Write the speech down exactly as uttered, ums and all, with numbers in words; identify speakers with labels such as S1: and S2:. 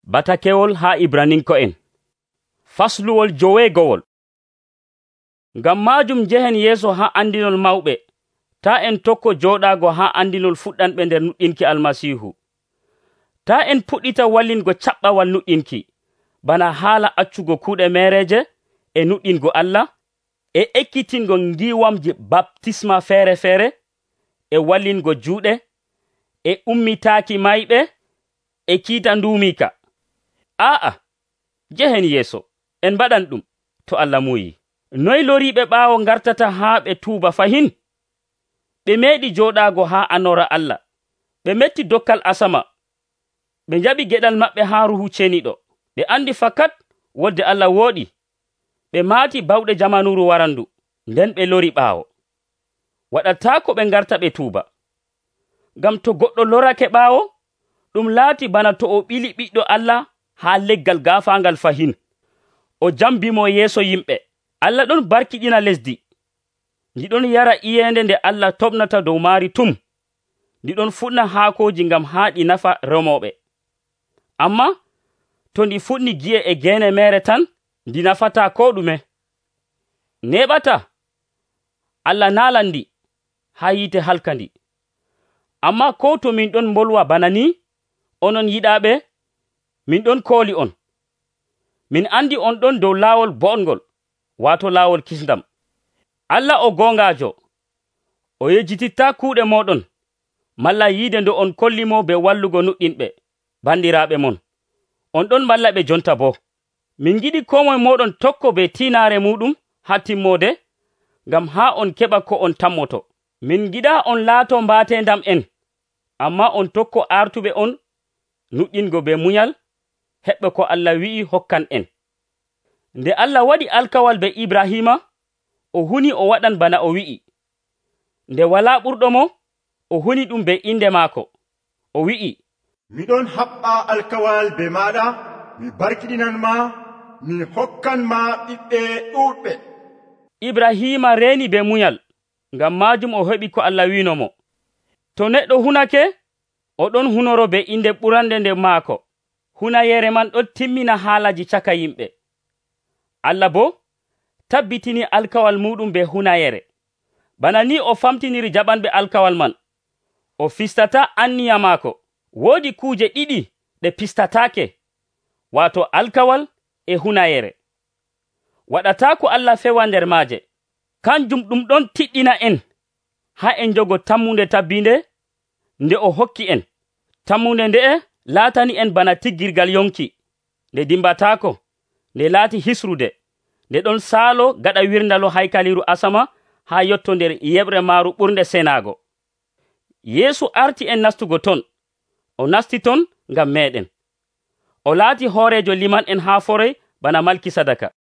S1: Batakewol ha Ibraninko'en fasluwol joweegowol. Ngam majum jehen yeso ha andinol mawɓe, ta en tokko joɗago ha andinol fuɗɗanɓe nder nuɗɗinki almasihu. Ta en puɗɗita wallingo caɓɓawal nuɗɗinki, bana haala accugo kuuɗe mereje e nuɗɗingo Allah, e ekkitingo ngiwamji baptisma feere feere, e wallingo juuɗe, e ummitaaki mayɓe, e kiita ndumika. A'a, jehen yeso, en mbaɗan ɗum to Allah muyi. Noy loriɓe ɓaawo ngartata haa ɓe tuuba fahin? Ɓe meeɗi joɗaago haa anora Allah, ɓe metti dokkal asama, ɓe njaɓi geɗal maɓɓe haa ruhu ceniɗo, ɓe andi fakat wolde Allah wooɗi, ɓe maati bawɗe jamanuru warandu, nden ɓe lori ɓaawo. Waɗata ko ɓe ngarta ɓe tuuba. Ngam to goɗɗo lorake ɓaawo, ɗum laati bana to o ɓili ɓiɗɗo Allah haa leggal gaafaangal fahin, o jambimo yeeso yimɓe. Allah ɗon barkiɗina lesdi, ndi ɗon yara iyende nde Allah toɓnata dow maari tum, ndi ɗon fuɗna haakoji ngam haa ɗi nafa remoɓe. Amma to ndi fuɗni gi'e e gene mere tan, ndi nafata ko ɗume. Neɓata Allah nalan ndi haa yite halkandi. Amma ko to min ɗon mbolwa bana ni, onon yiɗaɓe, min ɗon kooli on. Min andi on ɗon dow laawol boɗngol, wato laawol kisndam. Allah o gongajo, o yejjititta kuuɗe moɗon, malla yiide ndo on kollimo be wallugo nuɗɗinɓe, bandiraɓe mon. On ɗon malla ɓe jonta bo. Min giɗi ko moye moɗon tokko be tinare muɗum ha timmode, ngam ha on keɓa ko on tammoto. Min giɗa on laato mbatendam en, amma on tokko artuɓe on nuɗɗingo be munyal, heɓɓe ko Allah wi'i hokkan en. Nde Allah waɗi alkawal be Ibrahima, o huni o waɗan bana o wi'i. Nde wala ɓurɗo mo, o huni ɗum be inde maako. O wi'i,
S2: miɗon haɓɓa alkawal be maɗa, mi barkiɗinan ma, mi hokkan ma ɓiɓɓe ɗuɗɓe.
S1: Ibrahima reni be munyal, ngam majum o heɓi ko Allah wino mo. To neɗɗo hunake, o ɗon hunoro be inde ɓurande nde maako. Hunayere man ɗon timmina haalaji caka yimɓe. Allah bo tabbitini alkawal muɗum be hunayere. Bana ni o famtiniri jaɓanɓe alkawal man. O fistata anniya maako. Woodi kuuje ɗiɗi ɗe pistatake, wato alkawal e hunayere. Waɗata ko Allah fewa nder maaje. Kanjum ɗum ɗon tiɗɗina en ha en jogo tammunde tabbinde nde o hokki en. Tammunde nde'e laatani en bana tiggirgal yonki, nde dimbatako, nde laati hisrude, nde ɗon saalo gaɗa wirndalo haykaliru asama ha yotto nder yeɓre maaru ɓurnde senago. Yeesu arti en nastugo ton, o nasti ton ngam meɗen. O laati hoorejo liman en ha forey bana Malkisadaka.